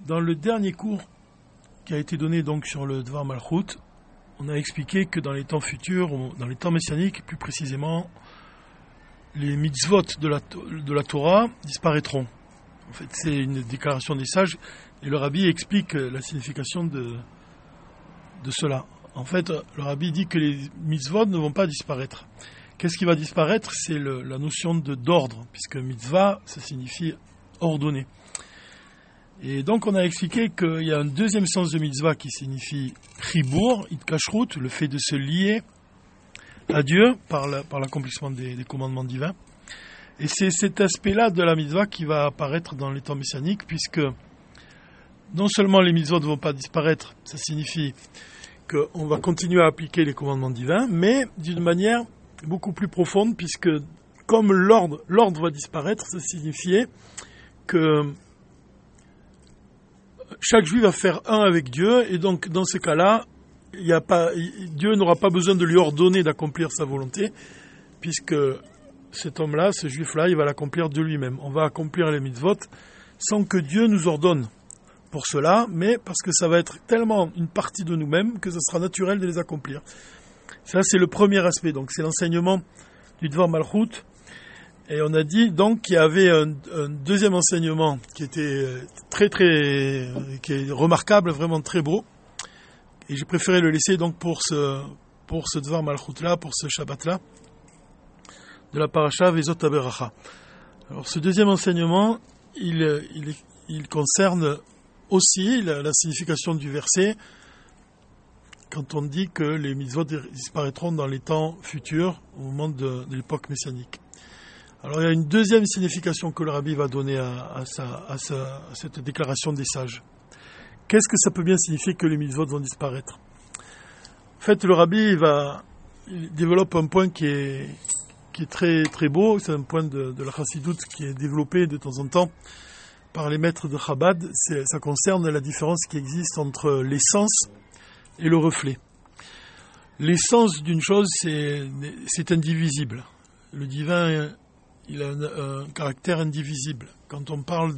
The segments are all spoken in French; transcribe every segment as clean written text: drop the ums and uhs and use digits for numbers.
Dans le dernier cours qui a été donné donc sur le Dvar Malchut, on a expliqué que dans les temps futurs, dans les temps messianiques plus précisément, les mitzvot de la Torah disparaîtront. En fait, c'est une déclaration des sages et le rabbi explique la signification de cela. En fait, le rabbi dit que les mitzvot ne vont pas disparaître. Qu'est-ce qui va disparaître ? C'est la notion d'ordre, puisque mitzvah, ça signifie ordonner. Et donc on a expliqué qu'il y a un deuxième sens de mitzvah qui signifie chibour, itkashrut, le fait de se lier à Dieu par l'accomplissement des commandements divins. Et c'est cet aspect-là de la mitzvah qui va apparaître dans les temps messianiques, puisque non seulement les mitzvot ne vont pas disparaître, ça signifie qu'on va continuer à appliquer les commandements divins, mais d'une manière beaucoup plus profonde, puisque comme l'ordre va disparaître, ça signifiait que chaque juif va faire un avec Dieu, et donc dans ce cas-là, Dieu n'aura pas besoin de lui ordonner d'accomplir sa volonté, puisque cet homme-là, ce juif-là, il va l'accomplir de lui-même. On va accomplir les mitzvot sans que Dieu nous ordonne pour cela, mais parce que ça va être tellement une partie de nous-mêmes que ce sera naturel de les accomplir. Ça, c'est le premier aspect, donc c'est l'enseignement du Dvar Malchut. Et on a dit donc qu'il y avait un deuxième enseignement qui était qui est remarquable, vraiment très beau. Et j'ai préféré le laisser donc pour ce Dvar Malchut-là, pour ce Shabbat-là, de la paracha Vezot HaBeracha. Alors ce deuxième enseignement, il concerne aussi la signification du verset quand on dit que les mitzvot disparaîtront dans les temps futurs, au moment de l'époque messianique. Alors il y a une deuxième signification que le rabbi va donner à cette déclaration des sages. Qu'est-ce que ça peut bien signifier que les mitzvot vont disparaître ? En fait, le rabbi il développe un point qui est très très beau, c'est un point de la Chassidut qui est développé de temps en temps par les maîtres de Chabad. Ça concerne la différence qui existe entre l'essence et le reflet. L'essence d'une chose, c'est indivisible. Le divin, il a un caractère indivisible. Quand on parle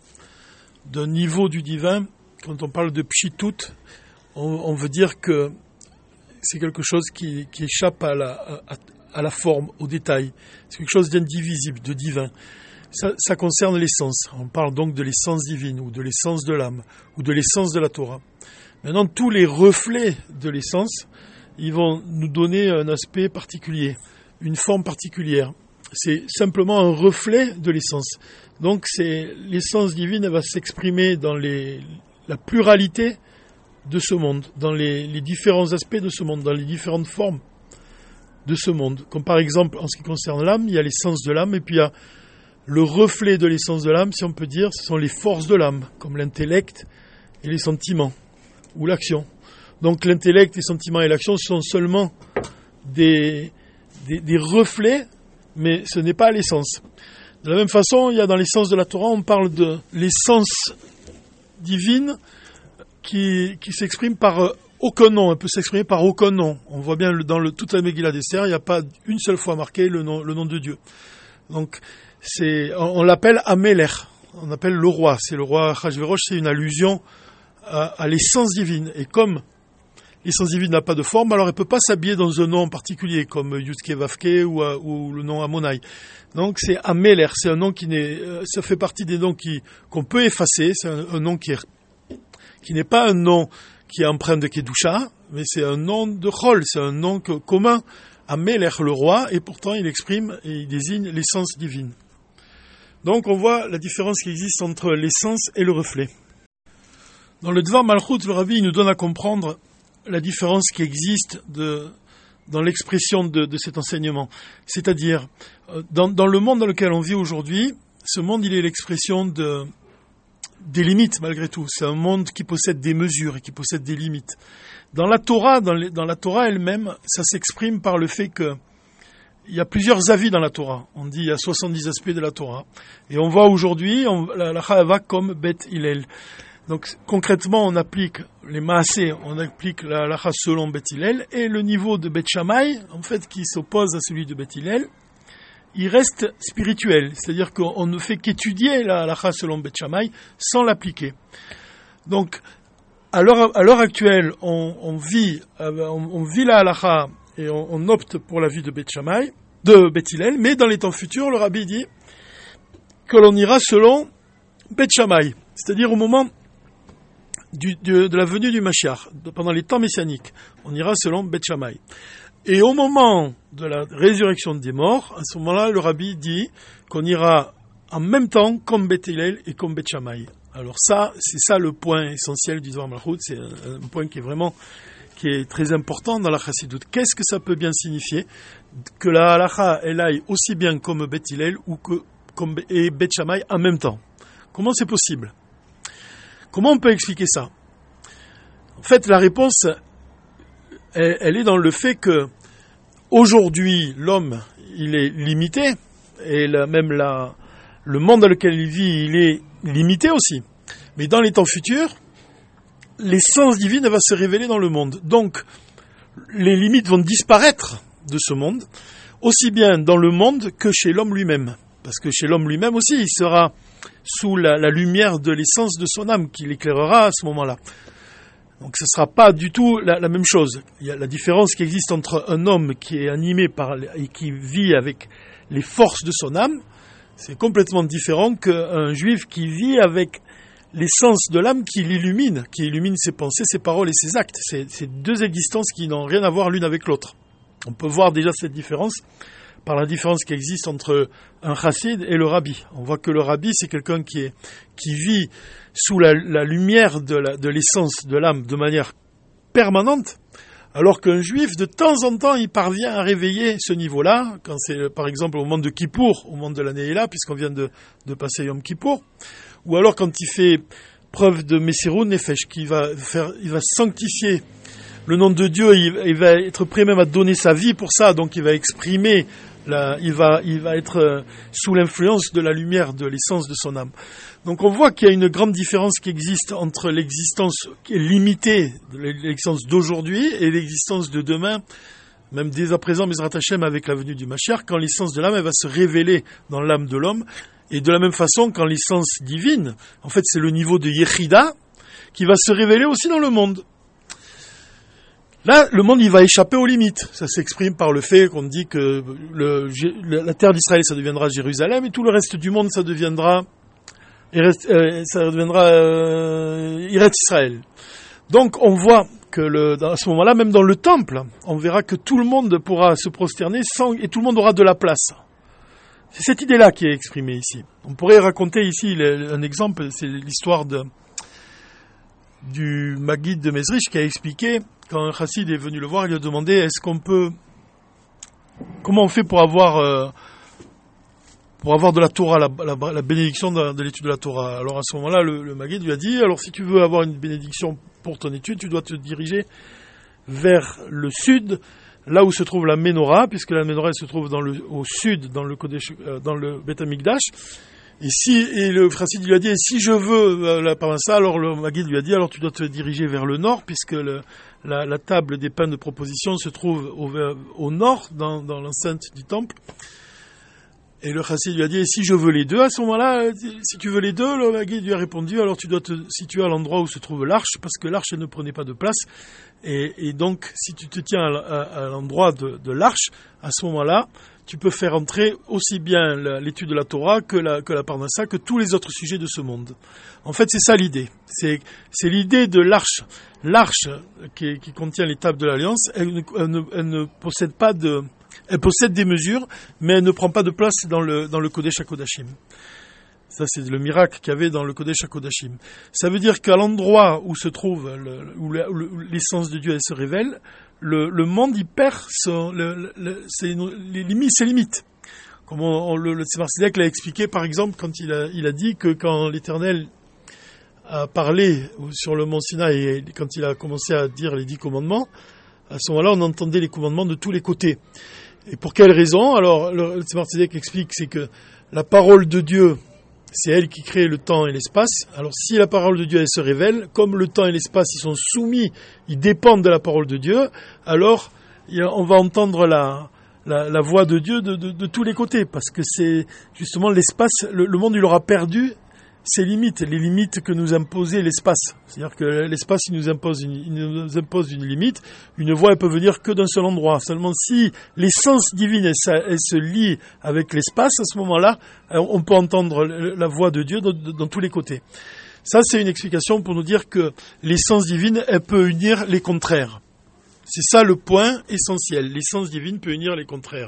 d'un niveau du divin, quand on parle de pshitut, on veut dire que c'est quelque chose qui échappe à la forme, au détail. C'est quelque chose d'indivisible, de divin. Ça concerne l'essence. On parle donc de l'essence divine, ou de l'essence de l'âme, ou de l'essence de la Torah. Maintenant, tous les reflets de l'essence, ils vont nous donner un aspect particulier, une forme particulière. C'est simplement un reflet de l'essence. Donc, l'essence divine, elle va s'exprimer dans la pluralité de ce monde, dans les différents aspects de ce monde, dans les différentes formes de ce monde. Comme par exemple, en ce qui concerne l'âme, il y a l'essence de l'âme, et puis il y a le reflet de l'essence de l'âme, si on peut dire, ce sont les forces de l'âme, comme l'intellect et les sentiments, ou l'action. Donc l'intellect, les sentiments et l'action sont seulement des reflets, mais ce n'est pas l'essence. De la même façon, il y a dans l'essence de la Torah, on parle de l'essence divine qui s'exprime par aucun nom, elle peut s'exprimer par aucun nom. On voit bien dans toute la Megillah d'Esther, il n'y a pas une seule fois marqué le nom de Dieu. Donc on l'appelle Amelech, on appelle le roi. C'est le roi Achashverosh, c'est une allusion à l'essence divine. Et comme l'essence divine n'a pas de forme, alors elle ne peut pas s'habiller dans un nom particulier, comme Yudke Vavke ou le nom Amonai. Donc c'est Amelech, c'est un nom ça fait partie des noms qu'on peut effacer, c'est un nom qui n'est pas un nom qui est empreint de Kedusha, mais c'est un nom de Chol, c'est un nom commun à Melech, le roi, et pourtant il exprime et il désigne l'essence divine. Donc on voit la différence qui existe entre l'essence et le reflet. Dans le Dvar Malchut, le rabbi nous donne à comprendre la différence qui existe dans l'expression de cet enseignement. C'est-à-dire, dans le monde dans lequel on vit aujourd'hui, ce monde il est l'expression des limites malgré tout. C'est un monde qui possède des mesures et qui possède des limites. Dans la Torah, dans la Torah elle-même, ça s'exprime par le fait que il y a plusieurs avis dans la Torah. On dit il y a 70 aspects de la Torah. Et on voit aujourd'hui la halacha va comme Bet Hillel. Donc concrètement, on applique les maaseh, on applique la halacha selon Bet Hillel, et le niveau de Bet Shammai, en fait, qui s'oppose à celui de Bet Hillel, il reste spirituel. C'est-à-dire qu'on ne fait qu'étudier la halacha selon Bet Shammai sans l'appliquer. Donc, à l'heure actuelle, on vit la halacha et on opte pour la vie de Beth Hillel, mais dans les temps futurs, le rabbi dit que l'on ira selon Beth Shammai, c'est-à-dire au moment de la venue du Mashiach, pendant les temps messianiques, on ira selon Beth Shammai. Et au moment de la résurrection des morts, à ce moment-là, le rabbi dit qu'on ira en même temps comme Beth Hillel et comme Beth Shammai. Alors c'est ça le point essentiel du Dvar Malchut, c'est un point qui est très important dans la Chassidoute. Qu'est-ce que ça peut bien signifier que la halacha elle aille aussi bien comme Beth Hillel et Beth Shammai en même temps? Comment c'est possible? Comment on peut expliquer ça? En fait, la réponse, elle est dans le fait que aujourd'hui, l'homme, il est limité, et le monde dans lequel il vit, il est limité aussi. Mais dans les temps futurs, l'essence divine va se révéler dans le monde. Donc, les limites vont disparaître de ce monde, aussi bien dans le monde que chez l'homme lui-même. Parce que chez l'homme lui-même aussi, il sera sous la lumière de l'essence de son âme qui l'éclairera à ce moment-là. Donc ce ne sera pas du tout la même chose. Il y a la différence qui existe entre un homme qui est animé et qui vit avec les forces de son âme, c'est complètement différent qu'un juif qui vit avec l'essence de l'âme qui illumine ses pensées, ses paroles et ses actes. C'est deux existences qui n'ont rien à voir l'une avec l'autre. On peut voir déjà cette différence par la différence qui existe entre un chassid et le rabbi. On voit que le rabbi, c'est quelqu'un qui vit sous la lumière de l'essence de l'âme de manière permanente, alors qu'un juif, de temps en temps, il parvient à réveiller ce niveau-là, quand c'est par exemple au moment de Kippour, au moment de la Neila, puisqu'on vient de passer Yom Kippour, ou alors quand il fait preuve de Messirut Nefesh, il va sanctifier le nom de Dieu, il va être prêt même à donner sa vie pour ça, donc il va exprimer, il va être sous l'influence de la lumière de l'essence de son âme. Donc on voit qu'il y a une grande différence qui existe entre l'existence qui est limitée, l'existence d'aujourd'hui et l'existence de demain, même dès à présent, Bezrat Hashem, avec la venue du Mashiach, quand l'essence de l'âme elle va se révéler dans l'âme de l'homme, et de la même façon quand l'essence divine, en fait c'est le niveau de Yechida, qui va se révéler aussi dans le monde. Là, le monde, il va échapper aux limites. Ça s'exprime par le fait qu'on dit que la terre d'Israël, ça deviendra Jérusalem, et tout le reste du monde, ça deviendra Eretz Israël. Donc, on voit que à ce moment-là, même dans le temple, on verra que tout le monde pourra se prosterner et tout le monde aura de la place. C'est cette idée-là qui est exprimée ici. On pourrait raconter ici un exemple, c'est l'histoire du Maguide de Mezrich qui a expliqué, quand un chassid est venu le voir, il lui a demandé comment on fait pour avoir de la Torah, la bénédiction de l'étude de la Torah. Alors à ce moment-là, le Maguide lui a dit, alors si tu veux avoir une bénédiction pour ton étude, tu dois te diriger vers le sud, là où se trouve la Ménorah, puisque la Ménorah se trouve au sud, dans le Beth Amikdash. Et le chassid lui a dit, et si je veux la parnassa, alors le Maguide lui a dit, alors tu dois te diriger vers le nord, puisque la table des pains de proposition se trouve au nord, dans l'enceinte du temple. Et le chassid lui a dit, et si je veux les deux, à ce moment-là, si tu veux les deux, le Maguide lui a répondu, alors tu dois te situer à l'endroit où se trouve l'arche, parce que l'arche, elle ne prenait pas de place. Et donc, si tu te tiens à l'endroit de l'arche, à ce moment-là, tu peux faire entrer aussi bien l'étude de la Torah que la parnassa, que tous les autres sujets de ce monde. En fait, c'est ça l'idée. C'est l'idée de l'arche. L'arche qui contient les tables de l'Alliance, elle ne possède pas elle possède des mesures, mais elle ne prend pas de place dans le Kodesh HaKodashim. Ça, c'est le miracle qu'il y avait dans le Kodesh HaKodashim. Ça veut dire qu'à l'endroit où se trouve, où l'essence de Dieu elle se révèle, le monde y perd ses limites. Comme le Tzemar Tzedek l'a expliqué, par exemple, quand il a dit que quand l'Éternel a parlé sur le mont Sinaï et quand il a commencé à dire les 10 commandements, à ce moment-là, on entendait les commandements de tous les côtés. Et pour quelle raison? Alors, le Tzemar Tzedek explique, c'est que la parole de Dieu, c'est elle qui crée le temps et l'espace. Alors, si la parole de Dieu, elle se révèle, comme le temps et l'espace, ils sont soumis, ils dépendent de la parole de Dieu, alors, on va entendre la voix de Dieu de tous les côtés, parce que c'est justement l'espace, le monde, il aura perdu ses limites, les limites que nous imposait l'espace. C'est-à-dire que l'espace, il nous impose une limite. Une voix, elle peut venir que d'un seul endroit. Seulement si l'essence divine, elle se lie avec l'espace, à ce moment-là, on peut entendre la voix de Dieu dans tous les côtés. Ça, c'est une explication pour nous dire que l'essence divine, elle peut unir les contraires. C'est ça le point essentiel. L'essence divine peut unir les contraires.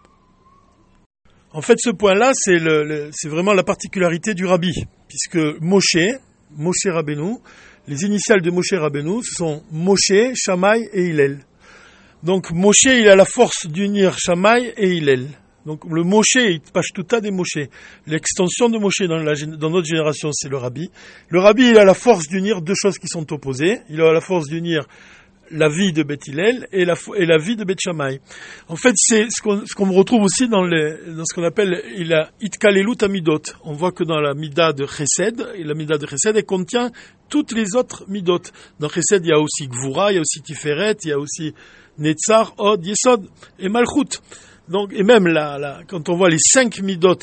En fait, ce point-là, c'est vraiment la particularité du Rabbi, puisque Moshe Rabbeinu, les initiales de Moshe Rabbeinu, ce sont Moshe, Shammai et Hillel. Donc Moshe, il a la force d'unir Shammai et Hillel. Donc le Moshe, Pashtuta des Moshe. L'extension de Moshe dans notre génération, c'est le Rabbi. Le Rabbi, il a la force d'unir deux choses qui sont opposées. Il a la force d'unir la vie de Beth Hillel et la vie de Beth Shammai. En fait, c'est ce qu'on retrouve aussi dans ce qu'on appelle la Itkalelut Amidot. On voit que dans la Mida de Chesed, et la Mida de Chesed, elle contient toutes les autres Midot. Dans Chesed, il y a aussi Gvura, il y a aussi Tiferet, il y a aussi Netzar, Od, Yesod et Malchut. Donc, et même quand on voit les 5 Midot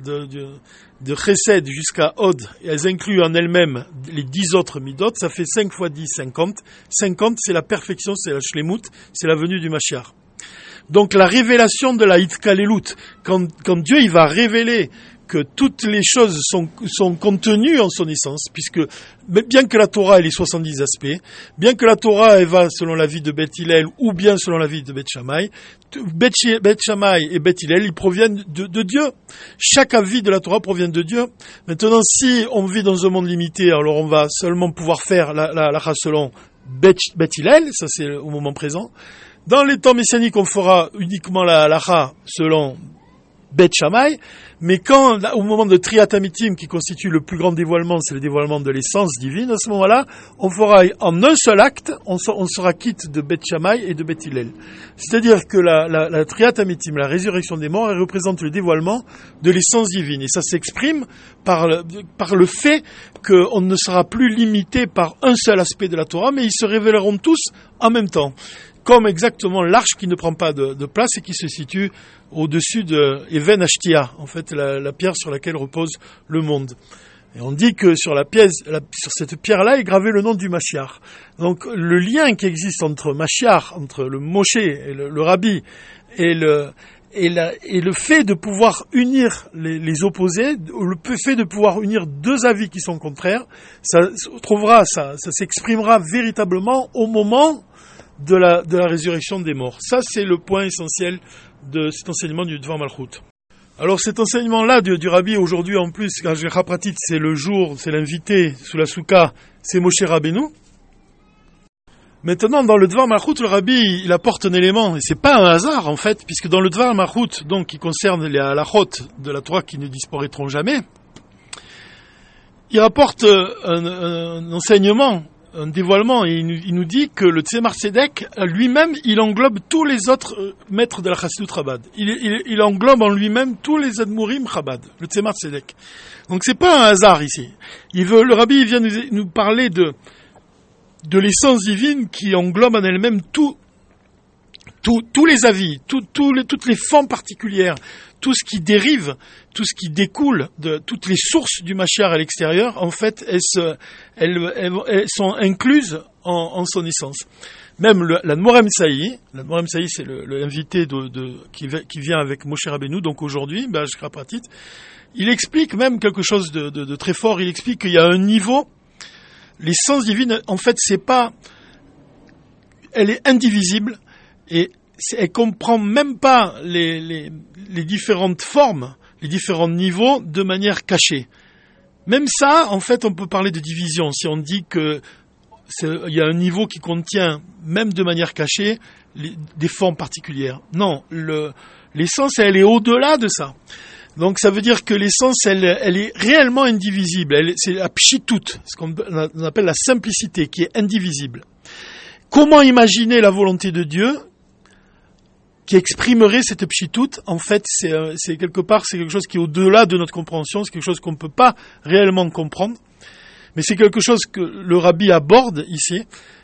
de Chesed jusqu'à Od, et elles incluent en elles-mêmes les 10 autres Midot, ça fait 5 fois 10, 50. 50, c'est la perfection, c'est la Shlemut, c'est la venue du Mashiach. Donc la révélation de la Hitkalelut, quand Dieu il va révéler que toutes les choses sont contenues en son essence, puisque bien que la Torah ait les 70 aspects, bien que la Torah elle va selon la vie de Beth Hillel ou bien selon la vie de Beth Shammai, Beth Shammai et Beth Hillel, ils proviennent de Dieu. Chaque avis de la Torah provient de Dieu. Maintenant, si on vit dans un monde limité, alors on va seulement pouvoir faire la halakha selon Beth Hillel, ça c'est au moment présent. Dans les temps messianiques, on fera uniquement la halakha selon Beth Shammai, mais au moment de Triat Amitim, qui constitue le plus grand dévoilement, c'est le dévoilement de l'essence divine, à ce moment-là, on fera en un seul acte, on sera quitte de Beth Shammai et de Beth Hillel. C'est-à-dire que la Triat Amitim, la résurrection des morts, elle représente le dévoilement de l'essence divine, et ça s'exprime par le fait qu'on ne sera plus limité par un seul aspect de la Torah, mais ils se révéleront tous en même temps. Comme exactement l'arche qui ne prend pas de place et qui se situe au-dessus de Even Ashtia, en fait la pierre sur laquelle repose le monde. Et on dit que sur cette pierre-là est gravé le nom du Mashiach. Donc le lien qui existe entre Mashiach, entre le Moshe et le Rabbi, et le fait de pouvoir unir les opposés, le fait de pouvoir unir deux avis qui sont contraires, ça s'exprimera véritablement au moment de la résurrection des morts. Ça, c'est le point essentiel de cet enseignement du Dvar Malchut. Alors, cet enseignement-là du Rabbi, aujourd'hui, en plus, quand j'ai Chapratit, c'est l'invité sous la soukha, c'est Moshe Rabbeinu. Maintenant, dans le Dvar Malchut, le Rabbi, il apporte un élément, et c'est pas un hasard, en fait, puisque dans le Dvar Malchut, donc, qui concerne les halachot de la Torah qui ne disparaîtront jamais, il rapporte un enseignement, un dévoilement, et il nous dit que le Tzemar Tzedek, lui-même, il englobe tous les autres maîtres de la Chassidut Chabad. Il englobe en lui-même tous les Admourim Chabad, le Tzemar Tzedek. Donc c'est pas un hasard ici. Le Rabbi, il vient nous parler de l'essence divine qui englobe en elle-même tous les avis, toutes les formes particulières, tout ce qui dérive, tout ce qui découle de toutes les sources du Mashiach à l'extérieur, en fait, elles sont incluses en son essence. Même l'Admor Saï, c'est l'invité qui vient avec Moshe Rabbeinu, donc aujourd'hui, Shkrapatit, il explique même quelque chose de très fort. Il explique qu'il y a un niveau, l'essence divine, en fait, elle est indivisible et elle comprend même pas les différentes formes, les différents niveaux de manière cachée. Même ça, en fait, on peut parler de division. Si on dit que il y a un niveau qui contient, même de manière cachée, des formes particulières. Non, l'essence, elle est au-delà de ça. Donc ça veut dire que l'essence, elle est réellement indivisible. C'est la pshitut, ce qu'on appelle la simplicité, qui est indivisible. Comment imaginer la volonté de Dieu qui exprimerait cette pshitut? En fait, c'est quelque chose qui est au-delà de notre compréhension, c'est quelque chose qu'on ne peut pas réellement comprendre, mais c'est quelque chose que le Rabbi aborde ici,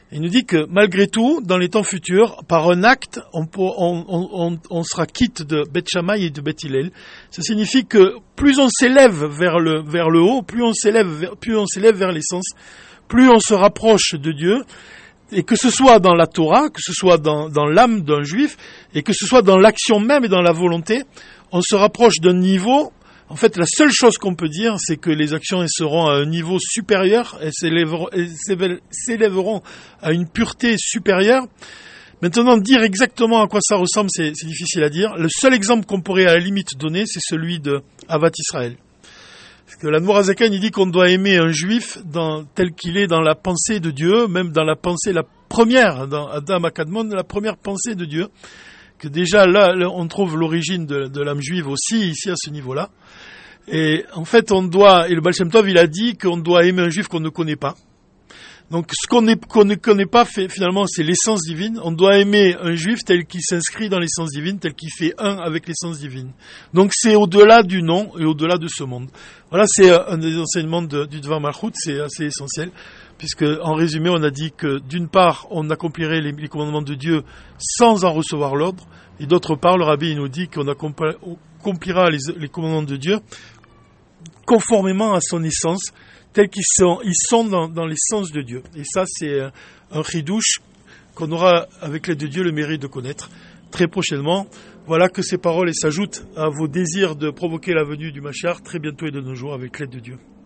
Il nous dit que malgré tout, dans les temps futurs, par un acte, on sera quitte de Beth Shammai et de Beth Hillel. Ça signifie que plus on s'élève vers le haut, plus on s'élève vers l'essence, plus on se rapproche de Dieu, et que ce soit dans la Torah, que ce soit dans l'âme d'un juif, et que ce soit dans l'action même et dans la volonté, on se rapproche d'un niveau. En fait, la seule chose qu'on peut dire, c'est que les actions elles seront à un niveau supérieur, elles s'élèveront à une pureté supérieure. Maintenant, dire exactement à quoi ça ressemble, c'est difficile à dire. Le seul exemple qu'on pourrait à la limite donner, c'est celui de Avat Israël. Parce que l'Admor HaZaken, il dit qu'on doit aimer un juif tel qu'il est dans la pensée de Dieu, même dans la pensée, la première, dans Adam HaKadmon, la première pensée de Dieu. Que déjà là, on trouve l'origine de l'âme juive aussi, ici à ce niveau-là. Et en fait, et le Baal Shem Tov, il a dit qu'on doit aimer un juif qu'on ne connaît pas. Donc, ce qu'on ne connaît pas, finalement, c'est l'essence divine. On doit aimer un juif tel qu'il s'inscrit dans l'essence divine, tel qu'il fait un avec l'essence divine. Donc, c'est au-delà du nom et au-delà de ce monde. Voilà, c'est un des enseignements du Dvar Malchut, c'est assez essentiel. Puisque, en résumé, on a dit que, d'une part, on accomplirait les commandements de Dieu sans en recevoir l'ordre, et d'autre part, le Rabbi il nous dit qu'on accomplira les commandements de Dieu conformément à son essence, tels qu'ils sont dans l'essence de Dieu. Et ça, c'est un chidouche qu'on aura, avec l'aide de Dieu, le mérite de connaître très prochainement. Voilà que ces paroles s'ajoutent à vos désirs de provoquer la venue du Mashiach très bientôt et de nos jours, avec l'aide de Dieu.